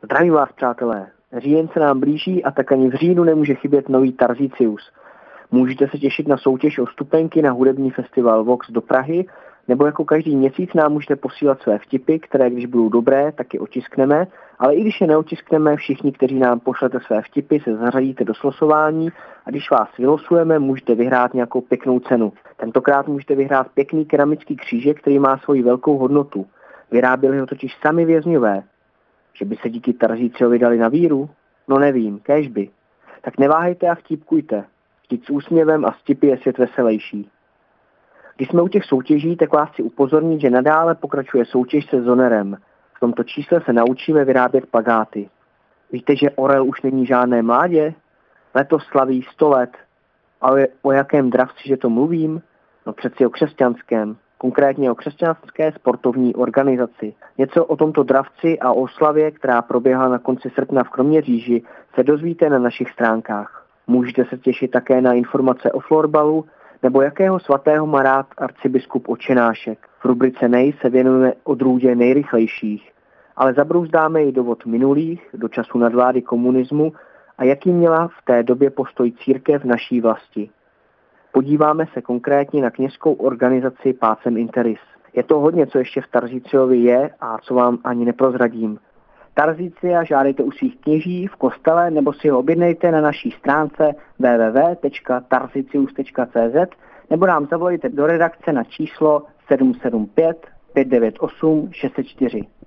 Zdravím vás, přátelé. Říjen se nám blíží a tak ani v říjnu nemůže chybět nový Tarzicius. Můžete se těšit na soutěž o vstupenky na hudební festival Vox do Prahy, nebo jako každý měsíc nám můžete posílat své vtipy, které když budou dobré, tak je otiskneme, ale i když je neotiskneme, všichni, kteří nám pošlete své vtipy, se zařadíte do slosování a když vás vylosujeme, můžete vyhrát nějakou pěknou cenu. Tentokrát můžete vyhrát pěkný keramický křížek, který má svoji velkou hodnotu. Vyráběli ho totiž sami vězňové. Že by se díky Tarzíciovi dali na víru? No nevím, kéžby. Tak neváhejte a vtipkujte. Vždyť s úsměvem a vtipy je svět veselější. Když jsme u těch soutěží, tak vás chci upozornit, že nadále pokračuje soutěž se Zonerem. V tomto čísle se naučíme vyrábět plakáty. Víte, že orel už není žádné mládě? Letos slaví 100 let. Ale o jakém dravci, že to mluvím? No přeci o křesťanském. Konkrétně o křesťanské sportovní organizaci. Něco o tomto dravci a oslavě, která proběhla na konci srpna v Kroměříži, se dozvíte na našich stránkách. Můžete se těšit také na informace o florbalu, nebo jakého svatého má rád arcibiskup Očenášek. V rubrice Nej se věnujeme odrůdě nejrychlejších, ale zabrouzdáme i do vod minulých, do času nadvlády komunismu a jaký měla v té době postoj církev v naší vlasti. Podíváme se konkrétně na kněžskou organizaci Pacem Interis. Je to hodně, co ještě v Tarzíciovi je a co vám ani neprozradím. Tarzícia žádejte u svých kněží, v kostele nebo si ho objednejte na naší stránce www.tarzicius.cz nebo nám zavolejte do redakce na číslo 775 598 604.